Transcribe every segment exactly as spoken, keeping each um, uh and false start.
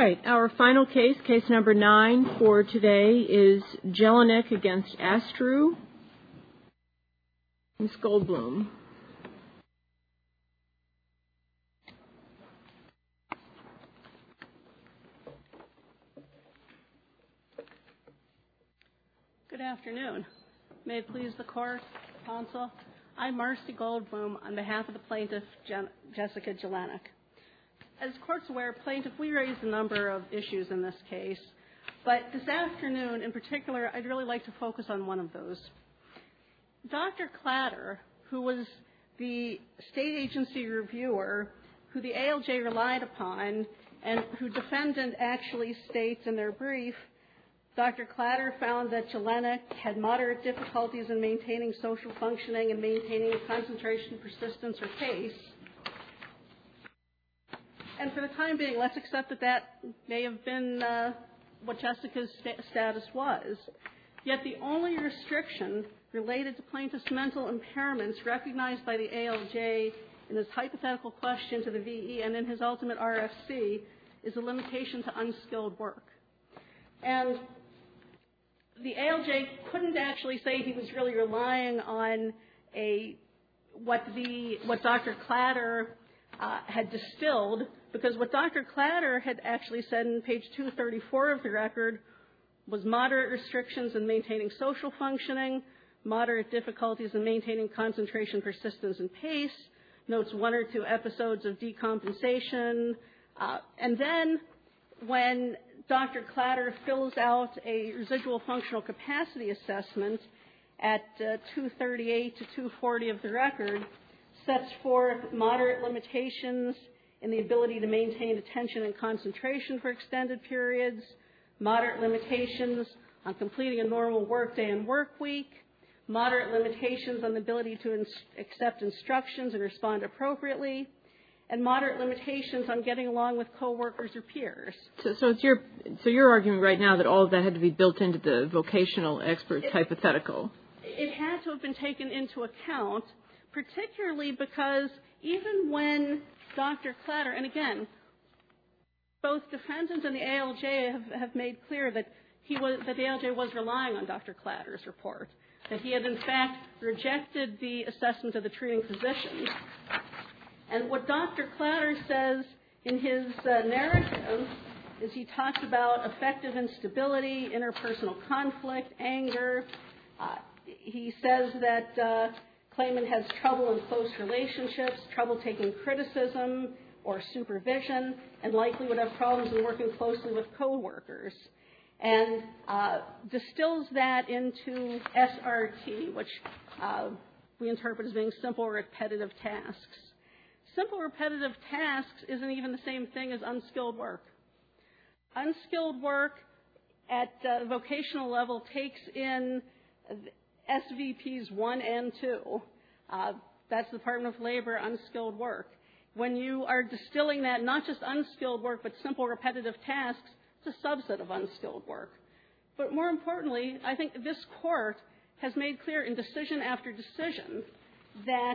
right, our final case, case number nine for today, is Jelinek against Astru. Miz Goldblum. Good afternoon. May it please the court, counsel. I'm Marcy Goldblum on behalf of the plaintiff, Jen- Jessica Jelinek. As court's aware, plaintiff, we raised a number of issues in this case, but this afternoon in particular, I'd really like to focus on one of those. Doctor Clatter, who was the state agency reviewer who the A L J relied upon and who defendant actually states in their brief, Doctor Clatter found that Jelinek had moderate difficulties in maintaining social functioning and maintaining concentration, persistence, or pace. And for the time being, let's accept that that may have been uh, what Jessica's st- status was. Yet the only restriction related to plaintiff's mental impairments recognized by the A L J in his hypothetical question to the V E and in his ultimate R F C is a limitation to unskilled work. And the A L J couldn't actually say he was really relying on a what the what Doctor Clatter uh, had distilled, because what Doctor Clatter had actually said in page two thirty-four of the record was moderate restrictions in maintaining social functioning, moderate difficulties in maintaining concentration, persistence, and pace, notes one or two episodes of decompensation, uh, and then when Doctor Clatter fills out a residual functional capacity assessment at uh, two thirty-eight to two forty of the record, sets forth moderate limitations in the ability to maintain attention and concentration for extended periods, moderate limitations on completing a normal workday and work week, moderate limitations on the ability to ins- accept instructions and respond appropriately, and moderate limitations on getting along with coworkers or peers. So, so it's your so you're arguing right now that all of that had to be built into the vocational expert's it, hypothetical. It had to have been taken into account, particularly because even when Doctor Clatter, and again, both defendants and the A L J have, have made clear that he was that the A L J was relying on Doctor Clatter's report, that he had in fact rejected the assessment of the treating physicians. And what Doctor Clatter says in his uh, narrative is he talks about affective instability, interpersonal conflict, anger. Uh, he says that uh, claimant has trouble in close relationships, trouble taking criticism or supervision, and likely would have problems in working closely with coworkers. And uh, distills that into S R T, which uh, we interpret as being simple repetitive tasks. Simple repetitive tasks isn't even the same thing as unskilled work. Unskilled work at uh, vocational level takes in S V Ps one and two. Uh, that's the Department of Labor unskilled work. When you are distilling that, not just unskilled work, but simple repetitive tasks, it's a subset of unskilled work. But more importantly, I think this court has made clear in decision after decision that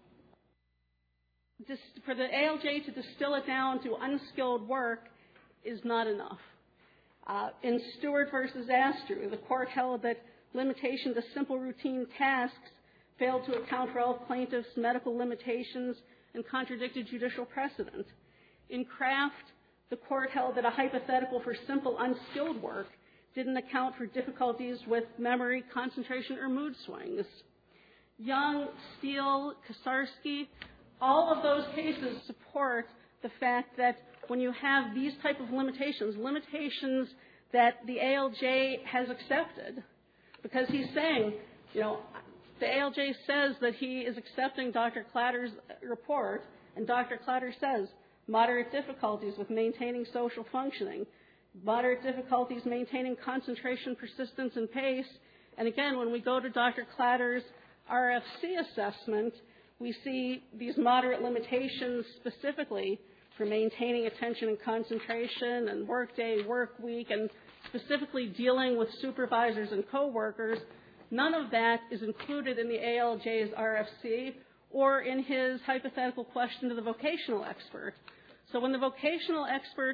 for the A L J to distill it down to unskilled work is not enough. Uh, in Stewart versus Astru, the court held that limitation to simple routine tasks failed to account for all plaintiffs' medical limitations and contradicted judicial precedent. In Kraft, the court held that a hypothetical for simple unskilled work didn't account for difficulties with memory, concentration, or mood swings. Young, Steele, Kosarsky, all of those cases support the fact that when you have these type of limitations, limitations that the A L J has accepted, because he's saying, you know, the A L J says that he is accepting Doctor Clatter's report, and Doctor Clatter says moderate difficulties with maintaining social functioning, moderate difficulties maintaining concentration, persistence, and pace. And again, when we go to Doctor Clatter's R F C assessment, we see these moderate limitations specifically for maintaining attention and concentration and workday, work week, and specifically dealing with supervisors and coworkers. None of that is included in the A L J's R F C or in his hypothetical question to the vocational expert. So when the vocational expert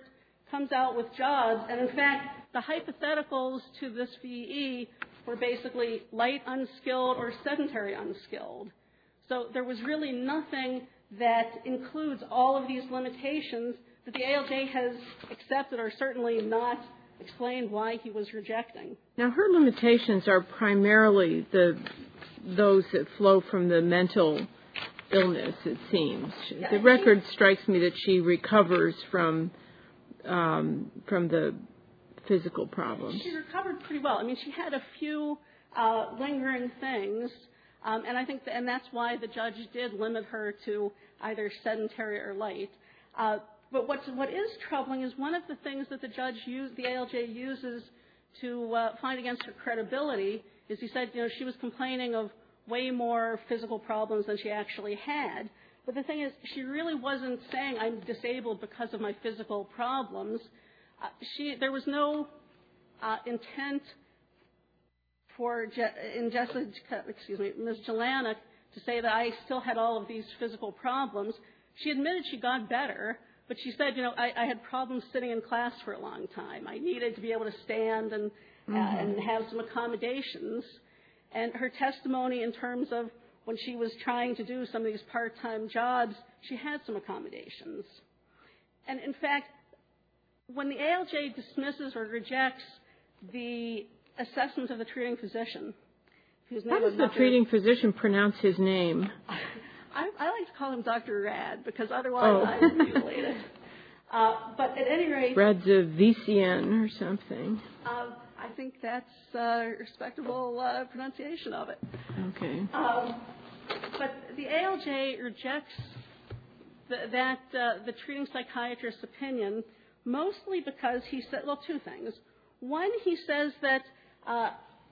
comes out with jobs. And in fact, the hypotheticals to this V E were basically light unskilled or sedentary unskilled. So there was really nothing that includes all of these limitations that the A L J has accepted or certainly not explained why he was rejecting. Now, her limitations are primarily the those that flow from the mental illness, it seems. Yeah, the record she, strikes me that she recovers from um, from the physical problems. She recovered pretty well. I mean, she had a few uh, lingering things, um, and I think, th- and that's why the judge did limit her to either sedentary or light. Uh, but what's, what is troubling is one of the things that the judge used, the A L J uses to uh, find against her credibility is he said, you know, she was complaining of way more physical problems than she actually had. But the thing is, she really wasn't saying I'm disabled because of my physical problems. Uh, she, there was no uh, intent for Je- in Jessica, excuse me, Miz Jelanek to say that I still had all of these physical problems. She admitted she got better, but she said, you know, I, I had problems sitting in class for a long time. I needed to be able to stand and mm-hmm. uh, and have some accommodations. And her testimony in terms of when she was trying to do some of these part-time jobs, she had some accommodations. And in fact, when the A L J dismisses or rejects the assessment of the treating physician, whose name how does the nothing, treating physician pronounce his name? I, I like to call him Doctor Rad because otherwise oh. I would mutilate it. Uh, but at any rate, Radzivisian or something. Uh, I think that's a respectable uh, pronunciation of it. Okay. Um, but the A L J rejects the, that uh, the treating psychiatrist's opinion mostly because he said, well, two things. One, he says that uh,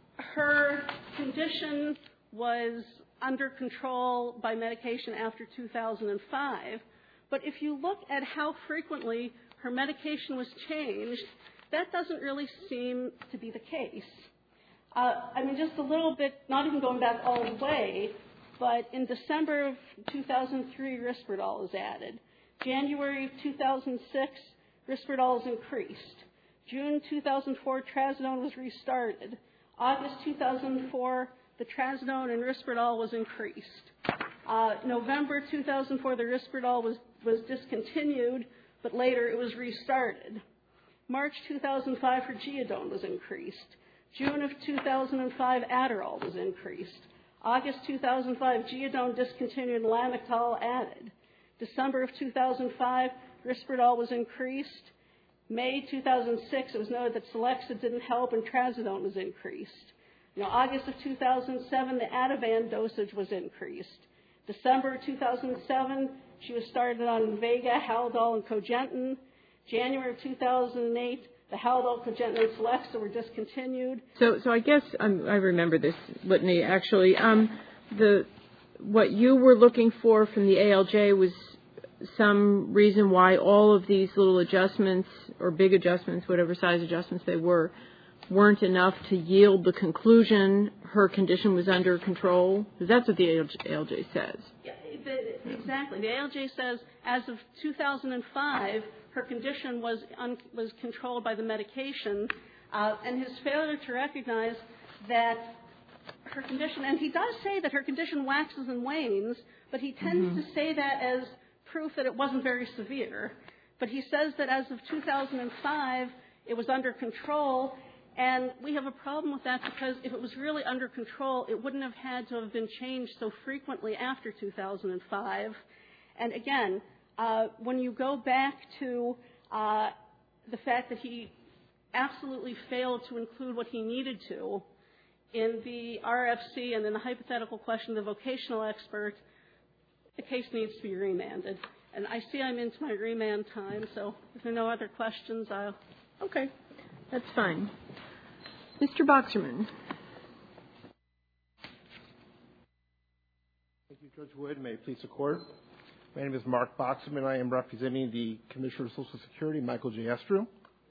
her condition was under control by medication after two thousand five. But if you look at how frequently her medication was changed, that doesn't really seem to be the case. Uh, I mean, just a little bit, not even going back all the way, but in December of two thousand three, Risperdal was added. January of two thousand six, Risperdal was increased. June two thousand four, Trazodone was restarted. August two thousand four, the Trazodone and Risperdal was increased. Uh, November two thousand four, the Risperdal was, was discontinued, but later it was restarted. March two thousand five, for Geodone was increased. June of two thousand five, Adderall was increased. August two thousand five, Geodone discontinued and Lamictal added. December of two thousand five, Risperdal was increased. May two thousand six, it was noted that Celexa didn't help and Trazodone was increased. You know, August of two thousand seven, the Ativan dosage was increased. December two thousand seven, she was started on Invega, Haldol, and Cogentin. January of two thousand eight, the Haldol, Cogentin, and Celexa were discontinued. So, so I guess um, I remember this litany actually. Um, the what you were looking for from the A L J was some reason why all of these little adjustments or big adjustments, whatever size adjustments they were, weren't enough to yield the conclusion her condition was under control? Because that's what the A L J says. Yeah, the, exactly. The A L J says as of two thousand five, her condition was un, was controlled by the medication, uh, and his failure to recognize that her condition, and he does say that her condition waxes and wanes, but he tends mm-hmm. to say that as proof that it wasn't very severe. But he says that as of two thousand five, it was under control, and we have a problem with that because if it was really under control, it wouldn't have had to have been changed so frequently after two thousand five. And again, uh, when you go back to uh, the fact that he absolutely failed to include what he needed to in the R F C and in the hypothetical question of the vocational expert, the case needs to be remanded. And I see I'm into my remand time, so if there are no other questions, I'll... Okay, that's fine. Mister Boxerman. Thank you, Judge Wood. May it please the Court. My name is Mark Boxerman. I am representing the Commissioner of Social Security, Michael J. Estrew.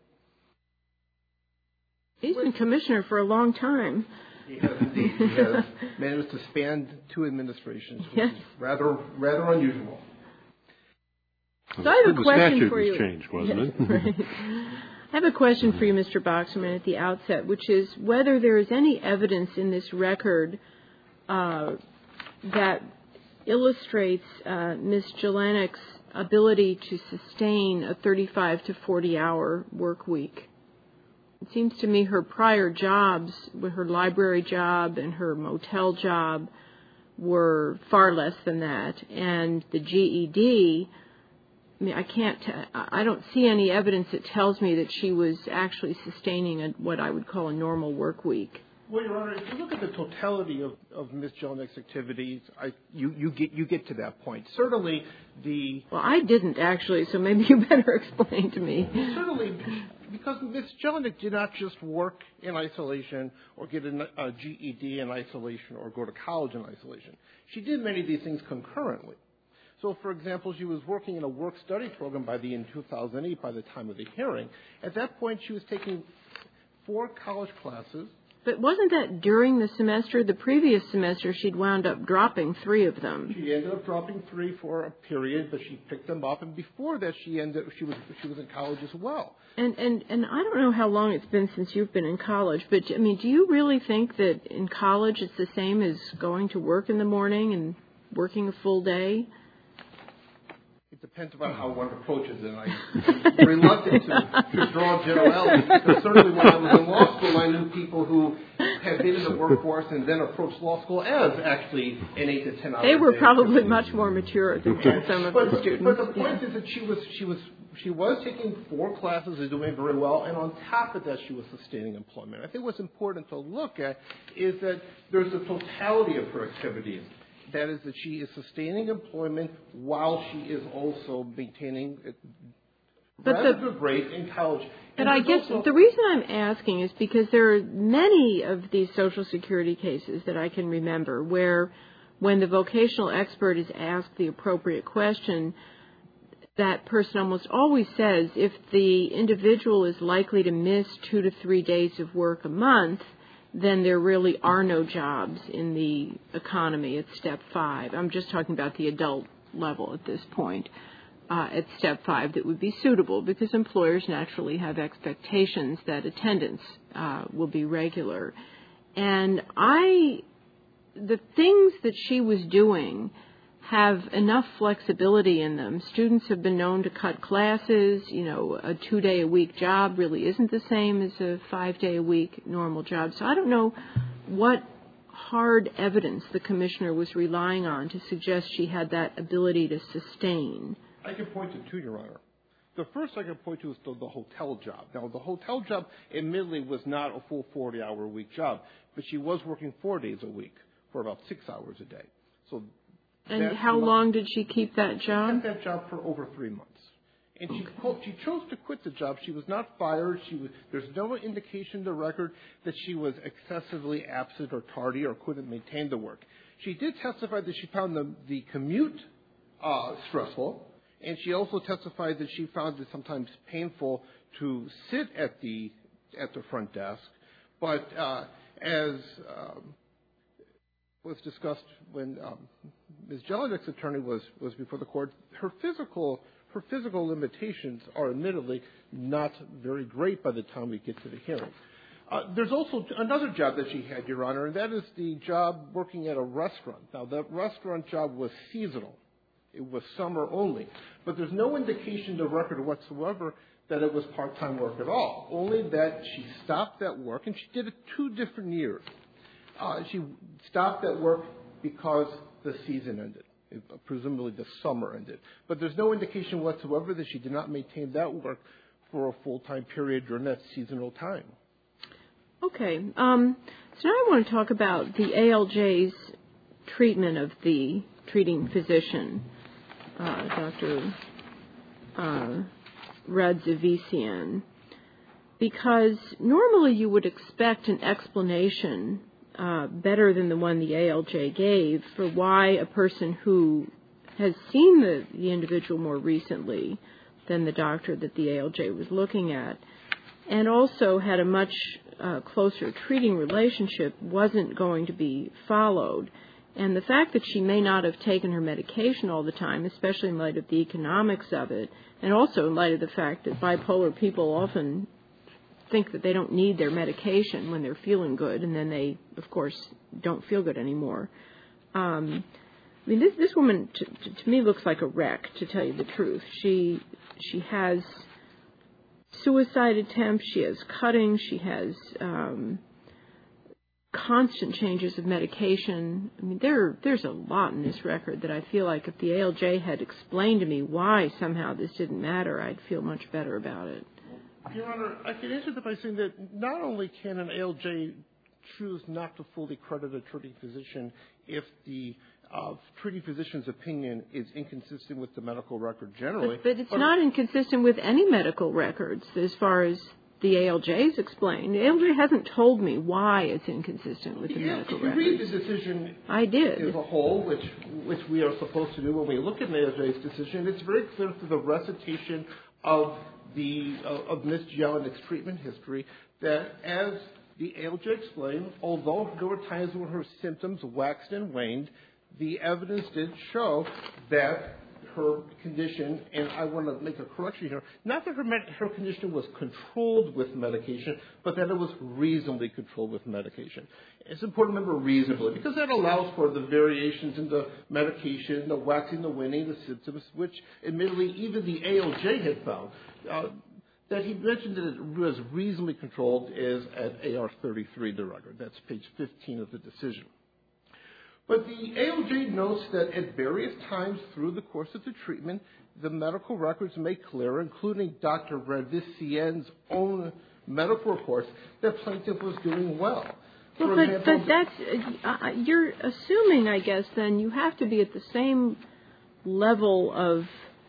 He's been commissioner for a long time. He has indeed. He has managed to span two administrations, which yes. is rather rather unusual. So I have a the question statute for was you. changed, wasn't Yes, it? right. I have a question for you, Mister Boxerman, at the outset, which is whether there is any evidence in this record uh, that illustrates uh, Miz Jelinek ability to sustain a thirty-five to forty hour work week. It seems to me her prior jobs, with her library job and her motel job, were far less than that, and the G E D, I mean, I can't, t- I don't see any evidence that tells me that she was actually sustaining a, what I would call a normal work week. Well, Your Honor, if you look at the totality of, of Miz Jelinek's activities, I, you, you get you get to that point. Certainly, the well, I didn't actually, so maybe you better explain to me. Certainly, because Miz Jelinek did not just work in isolation or get a, a G E D in isolation or go to college in isolation. She did many of these things concurrently. So, for example, she was working in a work-study program by the in two thousand eight by the time of the hearing. At that point, she was taking four college classes. But wasn't that during the semester? The previous semester, she'd wound up dropping three of them. She ended up dropping three for a period, but she picked them up. And before that, she ended she was she was in college as well. And and and I don't know how long it's been since you've been in college, but I mean, do you really think that in college it's the same as going to work in the morning and working a full day? It depends upon how one approaches it. I'm reluctant to, to draw generalities because certainly when I was in law school, I knew people who had been in the workforce and then approached law school as actually an eight to ten hour. They were day. probably much more mature than some of but, the students. But the point yeah. is that she was she was she was taking four classes and doing very well, and on top of that, she was sustaining employment. I think what's important to look at is that there's a totality of her activities. That is that she is sustaining employment while she is also maintaining but rather the, good grades in college. But I guess the reason I'm asking is because there are many of these Social Security cases that I can remember where when the vocational expert is asked the appropriate question, that person almost always says if the individual is likely to miss two to three days of work a month, then there really are no jobs in the economy at step five. I'm just talking about the adult level at this point, uh, at step five that would be suitable because employers naturally have expectations that attendance uh, will be regular. And I, the things that she was doing have enough flexibility in them. Students have been known to cut classes. You know, a two-day-a-week job really isn't the same as a five-day-a-week normal job. So I don't know what hard evidence the commissioner was relying on to suggest she had that ability to sustain. I can point to two, Your Honor. The first I can point to is the, the hotel job. Now, the hotel job admittedly was not a full forty-hour-a-week job, but she was working four days a week for about six hours a day. So And how long did she keep that job? She kept that job for over three months. And she, quote, she chose to quit the job. She was not fired. She was, there's no indication in the record that she was excessively absent or tardy or couldn't maintain the work. She did testify that she found the, the commute uh, stressful, and she also testified that she found it sometimes painful to sit at the at the front desk. But uh, as um, was discussed when um, Miz Jelinek's attorney was, was before the court, her physical her physical limitations are admittedly not very great by the time we get to the hearing. Uh, there's also another job that she had, Your Honor, and that is the job working at a restaurant. Now, that restaurant job was seasonal. It was summer only. But there's no indication in the record whatsoever that it was part-time work at all, only that she stopped that work, and she did it two different years. Uh, she stopped that work because the season ended. It, uh, presumably the summer ended. But there's no indication whatsoever that she did not maintain that work for a full-time period during that seasonal time. Okay. Um, so now I want to talk about the A L J's treatment of the treating physician, uh, Doctor Uh, Radzivisian, because normally you would expect an explanation uh, better than the one the A L J gave for why a person who has seen the, the individual more recently than the doctor that the A L J was looking at, and also had a much uh, closer treating relationship, wasn't going to be followed. And the fact that she may not have taken her medication all the time, especially in light of the economics of it, and also in light of the fact that bipolar people often think that they don't need their medication when they're feeling good, and then they, of course, don't feel good anymore. Um, I mean, this this woman, to, to, to me, looks like a wreck, to tell you the truth. She she has suicide attempts, she has cutting, she has um, constant changes of medication. I mean, there there's a lot in this record that I feel like if the A L J had explained to me why somehow this didn't matter, I'd feel much better about it. Your Honor, I can answer that by saying that not only can an A L J choose not to fully credit a treating physician if the uh, treating physician's opinion is inconsistent with the medical record generally. But, but it's but not inconsistent with any medical records as far as the A L J's explained. The A L J hasn't told me why it's inconsistent with the yeah, medical if you records. read the decision I did. as a whole, which which we are supposed to do when we look at an A L J's decision, it's very clear through the recitation of the uh, of Miz Jelinek's treatment history that, as the A L J explained, although there were times when her symptoms waxed and waned, the evidence did show that her condition, and I want to make a correction here, not that her, med- her condition was controlled with medication, but that it was reasonably controlled with medication. It's important to remember reasonably, because that allows for the variations in the medication, the waxing, the waning, the symptoms, which admittedly even the A L J had found. Uh, that he mentioned that it was reasonably controlled is at A R thirty-three, the record. That's page fifteen of the decision. But the A L J notes that at various times through the course of the treatment, the medical records make clear, including Doctor Ravicien's own medical reports, that plaintiff was doing well. Well, For but, example, but that's, uh, you're assuming, I guess, then you have to be at the same level of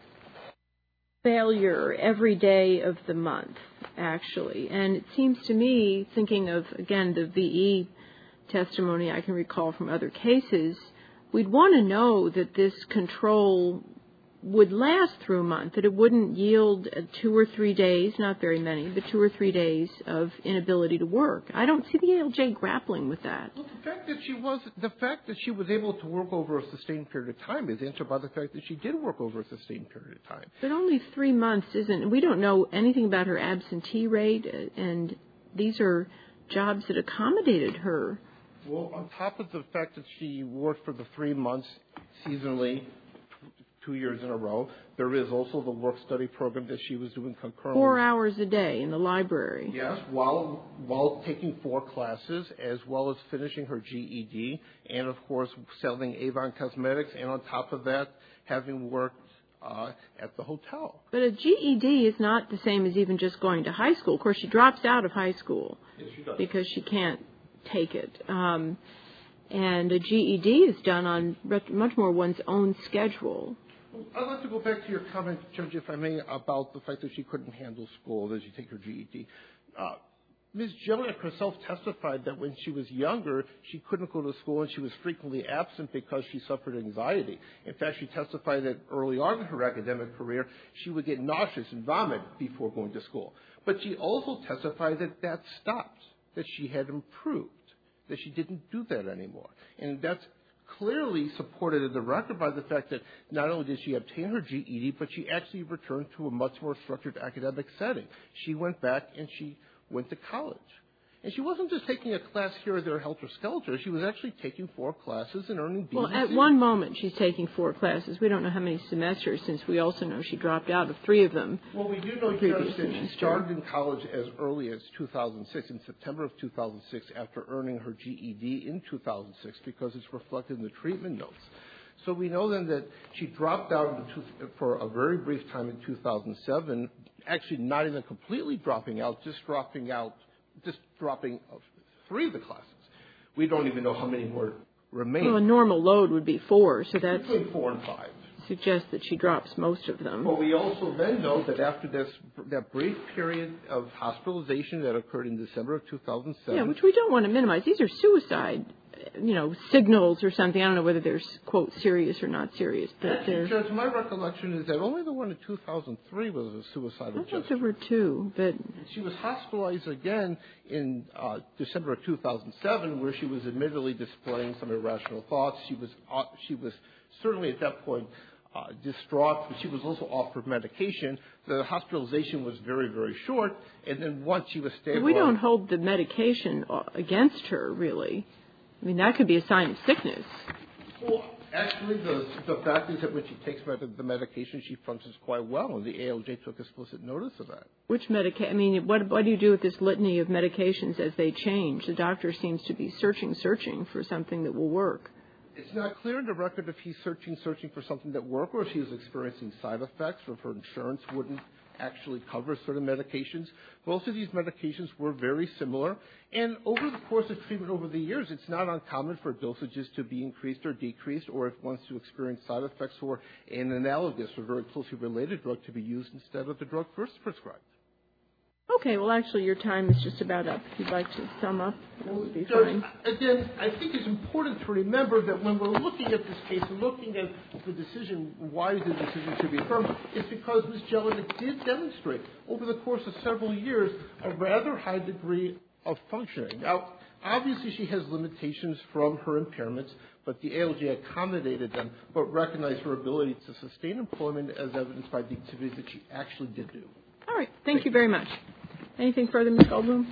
failure every day of the month, actually. And it seems to me, thinking of, again, the V E testimony I can recall from other cases, we'd want to know that this control would last through a month, that it wouldn't yield two or three days, not very many, but two or three days of inability to work. I don't see the A L J grappling with that. Well, the fact that she was the fact that she was able to work over a sustained period of time is answered by the fact that she did work over a sustained period of time. But only three months isn't. We don't know anything about her absentee rate, and these are jobs that accommodated her. Well, on top of the fact that she worked for the three months seasonally, two years in a row, there is also the work-study program that she was doing concurrently. Four hours a day in the library. Yes, while while taking four classes, as well as finishing her G E D, and, of course, selling Avon Cosmetics, and on top of that, having worked uh, at the hotel. But a G E D is not the same as even just going to high school. Of course, she drops out of high school Yes, she does. because she can't take it. Um, and a G E D is done on much more one's own schedule. I'd like to go back to your comment, Judge, if I may, about the fact that she couldn't handle school as you take her G E D. Uh, Miz Jelinek herself testified that when she was younger, she couldn't go to school and she was frequently absent because she suffered anxiety. In fact, she testified that early on in her academic career, she would get nauseous and vomit before going to school. But she also testified that that stopped, that she had improved, that she didn't do that anymore. And that's clearly supported in the record by the fact that not only did she obtain her G E D, but she actually returned to a much more structured academic setting. She went back and she went to college. And she wasn't just taking a class here or there, helter-skelter. She was actually taking four classes and earning B. Well, at one moment she's taking four classes. We don't know how many semesters, since we also know she dropped out of three of them. Well, we do know, Judge, that she started in college as early as two thousand six, in September of two thousand six, after earning her G E D in two thousand six, because it's reflected in the treatment notes. So we know then that she dropped out in two, for a very brief time in two thousand seven, actually not even completely dropping out, just dropping out, just dropping three of the classes. We don't even know how many more remain. Well, a normal load would be four, so that between four and five suggests that she drops most of them. But we also then know that after this, that brief period of hospitalization that occurred in December of two thousand seven. Yeah, which we don't want to minimize. These are suicide you know, signals or something. I don't know whether they're, quote, serious or not serious. But Actually, Judge, my recollection is that only the one in two thousand three was a suicidal gesture. I think there were two, but... She was hospitalized again in uh, December of two thousand seven, where she was admittedly displaying some irrational thoughts. She was, uh, she was certainly at that point uh, distraught, but she was also offered medication. The hospitalization was very, very short, and then once she was stabilized... We don't hold the medication against her, really. I mean, that could be a sign of sickness. Well, actually, the, the fact is that when she takes the medication, she functions quite well, and the A L J took explicit notice of that. Which medication? I mean, what, what do you do with this litany of medications as they change? The doctor seems to be searching, searching for something that will work. It's not clear in the record if he's searching, searching for something that works, or if she was experiencing side effects, or if her insurance wouldn't actually cover certain medications. Both of these medications were very similar, and over the course of treatment over the years, it's not uncommon for dosages to be increased or decreased, or if one's to experience side effects for an analogous or very closely related drug to be used instead of the drug first prescribed. Okay, well, actually, your time is just about up. If you'd like to sum up, that would be Judge, fine. Again, I think it's important to remember that when we're looking at this case and looking at the decision, why the decision should be affirmed, it's because Miz Jelinek did demonstrate over the course of several years a rather high degree of functioning. Now, obviously, she has limitations from her impairments, but the A L J accommodated them, but recognized her ability to sustain employment as evidenced by the activities that she actually did do. All right. Thank you very much. Anything further, Miz Goldblum?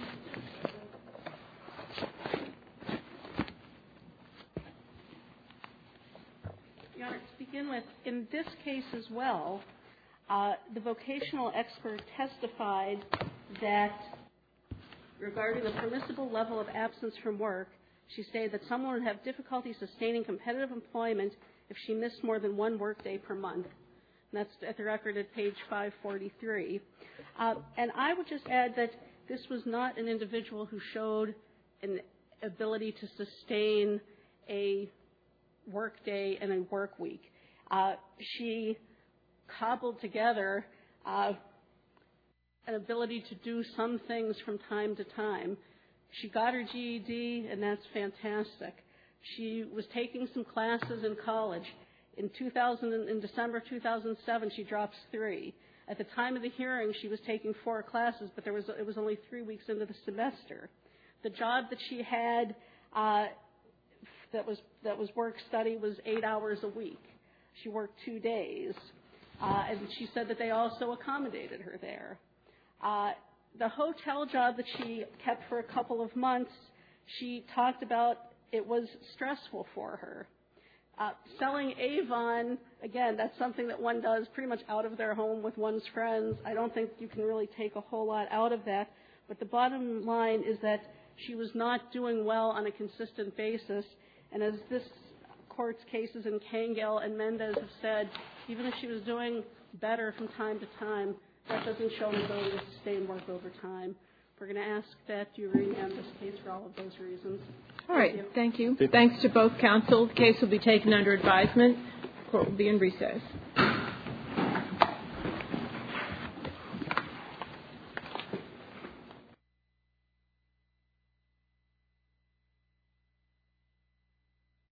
Your Honor, to begin with, in this case as well, uh, the vocational expert testified that regarding the permissible level of absence from work, she stated that someone would have difficulty sustaining competitive employment if she missed more than one workday per month. And that's at the record at page five forty-three. Uh, and I would just add that this was not an individual who showed an ability to sustain a workday and a work week. Uh, she cobbled together uh, an ability to do some things from time to time. She got her G E D, and that's fantastic. She was taking some classes in college. In two thousand, in December two thousand seven, she drops three. At the time of the hearing, she was taking four classes, but there was it was only three weeks into the semester. The job that she had uh, that was that was work study was eight hours a week. She worked two days, uh, and she said that they also accommodated her there. Uh, the hotel job that she kept for a couple of months, she talked about it was stressful for her. Uh, selling Avon, again, that's something that one does pretty much out of their home with one's friends. I don't think you can really take a whole lot out of that. But the bottom line is that she was not doing well on a consistent basis. And as this court's cases in Kangel and Mendez have said, even if she was doing better from time to time, that doesn't show an ability to sustain work over time. We're going to ask that you remand this case for all of those reasons. All right. Thank you. Thanks to both counsel. The case will be taken under advisement. The court will be in recess.